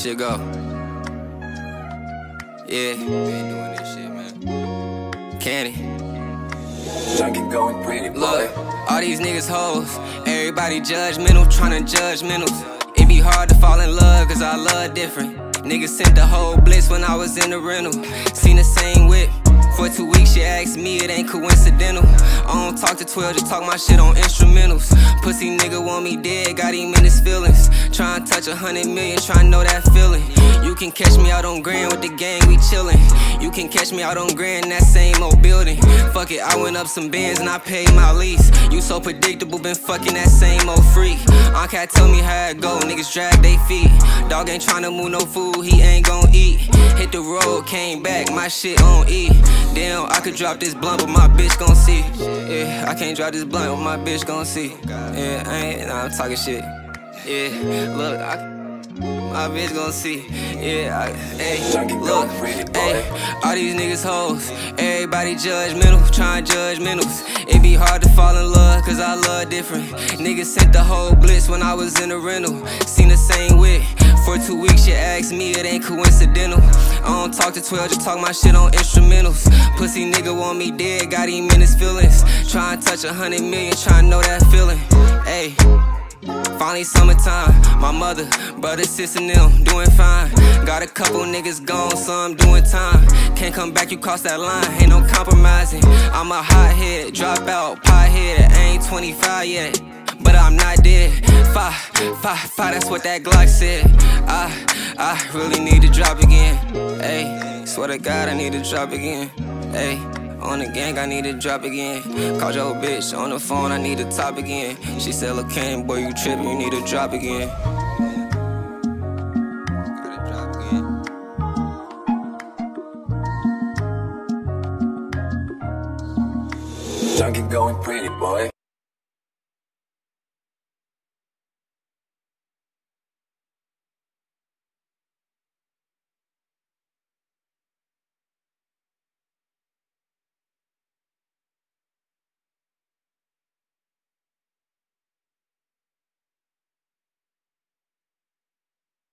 shit go. Yeah, been doing this shit, man. Candy. Junkie going pretty, boy. Look, all these niggas hoes. Everybody judgmental, tryna judge mentals. It be hard to fall in love, cause I love different. Niggas sent the whole blitz when I was in the rental. Seen the same whip. For 2 weeks, she asked me, it ain't coincidental. I don't talk to 12, just talk my shit on instrumentals. Pussy nigga want me dead, got him in his feelings. Tryna touch 100 million, tryna know that feeling. You can catch me out on Grand with the gang, we chillin'. You can catch me out on Grand in that same old building. Fuck it, I went up some bands and I paid my lease. You so predictable, been fucking that same old freak. Cat tell me how it go, niggas drag they feet. Dog ain't tryna move no food, he ain't gon' eat. Hit the road, came back, my shit on E. Damn, I could drop this blunt, but my bitch gon' see. Yeah, I can't drop this blunt, but my bitch gon' see. Yeah, I'm talking shit. Yeah, look, my bitch gon' see. Yeah, look, all these niggas hoes. Everybody judgmental, tryna judge mentals. It be hard to fall in love, cause I love different. Niggas sent the whole blitz when I was in the rental. Seen the same whip. For 2 weeks, she asked me, it ain't coincidental. I don't talk to 12, just talk my shit on instrumentals. Pussy nigga want me dead, got him in his feelings. Tryna touch 100 million, tryna know that feeling. Ayy. Finally summertime, my mother, brother, sis and them doing fine. Got a couple niggas gone, so I'm doing time. Can't come back, you cross that line, ain't no compromising. I'm a hothead, drop out, pothead, I ain't 25 yet, but I'm not dead. Five, that's what that Glock said. I really need to drop again. Ayy, swear to God I need to drop again. Ayy. On the gang, I need to drop again. Called your bitch on the phone, I need to top again. She said, look, Kane, boy, you trippin', you need to drop again. Gotta drop again. Junkie going pretty, boy.